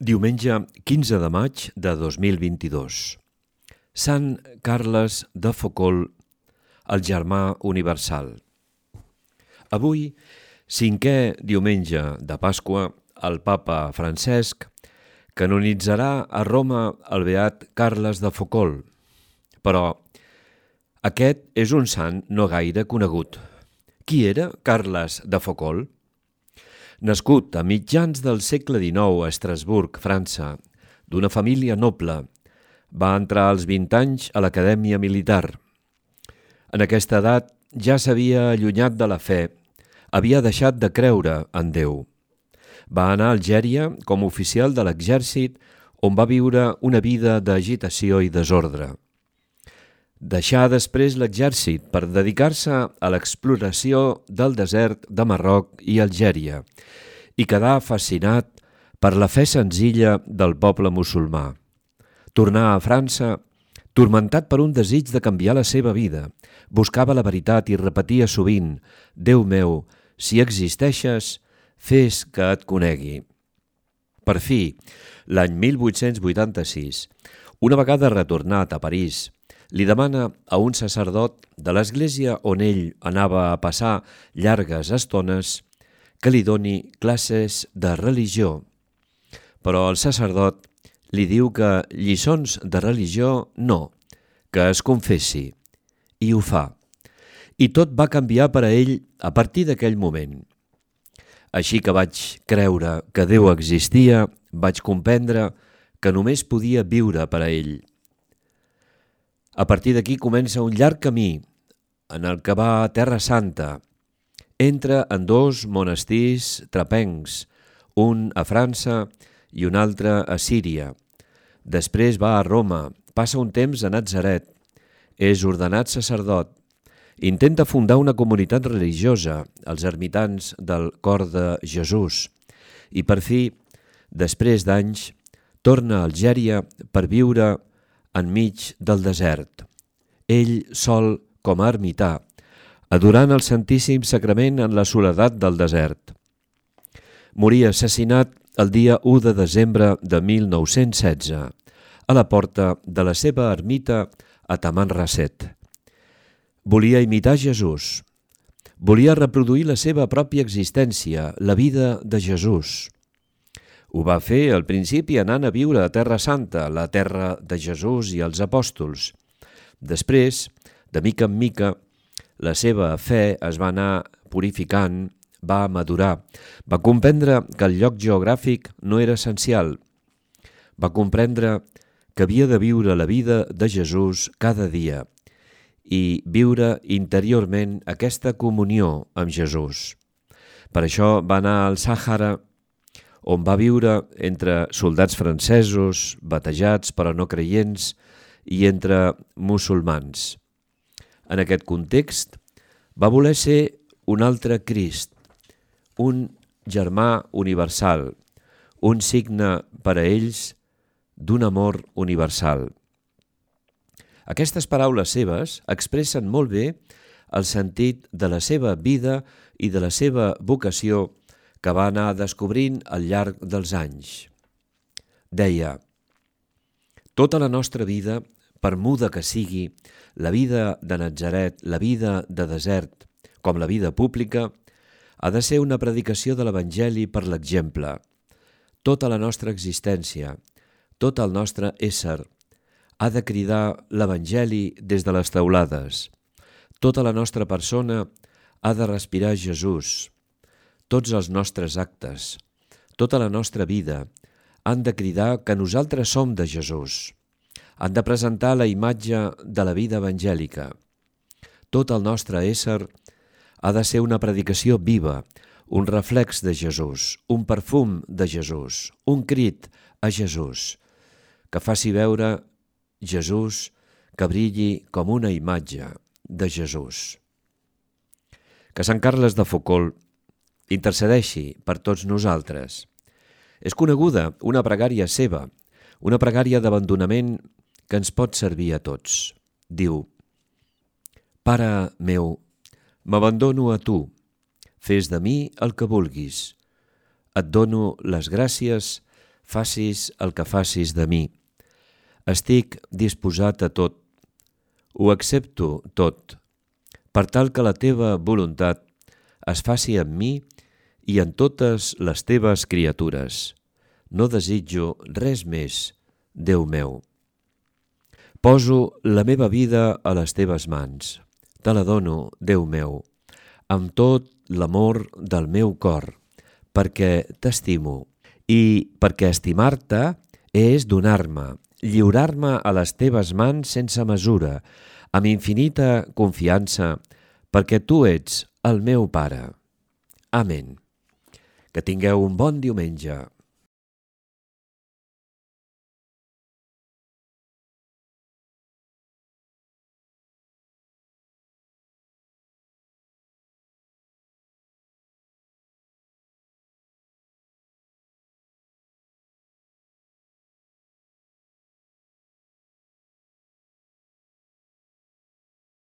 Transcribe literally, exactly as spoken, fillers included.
Diumenge quinze de maig de dos mil vint-i-dos. Sant Carles de Focol, el germà universal. Avui, cinquè diumenge de Pasqua, el papa Francesc canonitzarà a Roma el beat Carles de Focol. Però aquest és un sant no gaire conegut. Qui era Carles de Focol? Nascut a mitjans del segle dinou a Estrasburg, França, d'una família noble, va entrar als vint anys a l'acadèmia militar. En aquesta edat ja s'havia allunyat de la fe, havia deixat de creure en Déu. Va anar a Algèria com a oficial de l'exèrcit, on va viure una vida d'agitació i desordre. Deixà després l'exèrcit per dedicar-se a l'exploració del desert de Marroc i Algèria i quedà fascinat per la fe senzilla del poble musulmà. Tornà a França, turmentat per un desig de canviar la seva vida. Buscava la veritat i repetia sovint: «Déu meu, si existeixes, fes que et conegui». Per fi, l'any mil vuit-cents vuitanta-sis, una vegada retornat a París, li demana a un sacerdot de l'església on ell anava a passar llargues estones que li doni classes de religió. Però el sacerdot li diu que lliçons de religió no, que es confessi, i ho fa. I tot va canviar per a ell a partir d'aquell moment. Així que vaig creure que Déu existia, vaig comprendre que només podia viure per a ell. A partir d'aquí comença un llarg camí en el que va a Terra Santa. Entra en dos monestirs trapencs, un a França i un altre a Síria. Després va a Roma, passa un temps a Natzaret, és ordenat sacerdot, intenta fundar una comunitat religiosa, els ermitans del Cor de Jesús, i per fi, després d'anys, torna a Algèria per viure enmig del desert, ell sol com a ermità, adorant el Santíssim Sagrament en la soledat del desert. Morí assassinat el dia u de desembre de mil nou-cents setze, a la porta de la seva ermita a Tamanrasset. Volia imitar Jesús, volia reproduir la seva pròpia existència, la vida de Jesús. Ho va fer al principi anant a viure a Terra Santa, la terra de Jesús i els apòstols. Després, de mica en mica, la seva fe es va anar purificant, va madurar, va comprendre que el lloc geogràfic no era essencial. Va comprendre que havia de viure la vida de Jesús cada dia i viure interiorment aquesta comunió amb Jesús. Per això va anar al Sàhara, on va viure entre soldats francesos, batejats però no creients, i entre musulmans. En aquest context, va voler ser un altre Crist, un germà universal, un signe per a ells d'un amor universal. Aquestes paraules seves expressen molt bé el sentit de la seva vida i de la seva vocació que va anar descobrint al llarg dels anys. Deia: «Tota la nostra vida, per muda que sigui, la vida de Natzaret, la vida de desert, com la vida pública, ha de ser una predicació de l'Evangeli per l'exemple. Tota la nostra existència, tot el nostre ésser, ha de cridar l'Evangeli des de les teulades. Tota la nostra persona ha de respirar Jesús. Tots els nostres actes, tota la nostra vida, han de cridar que nosaltres som de Jesús. Han de presentar la imatge de la vida evangèlica. Tot el nostre ésser ha de ser una predicació viva, un reflex de Jesús, un perfum de Jesús, un crit a Jesús, que faci veure Jesús, que brilli com una imatge de Jesús». Que Sant Carles de Focol intercedeixi per tots nosaltres. És coneguda una pregària seva, una pregària d'abandonament que ens pot servir a tots. Diu: «Pare meu, m'abandono a tu, fes de mi el que vulguis. Et dono les gràcies facis el que facis de mi. Estic disposat a tot, ho accepto tot, per tal que la teva voluntat es faci en mi i en totes les teves criatures. No desitjo res més, Déu meu. Poso la meva vida a les teves mans. Te la dono, Déu meu, amb tot l'amor del meu cor, perquè t'estimo i perquè estimar-te és donar-me, lliurar-me a les teves mans sense mesura, amb infinita confiança, perquè tu ets el meu Pare. Amén. Que tingueu un bon diumenge.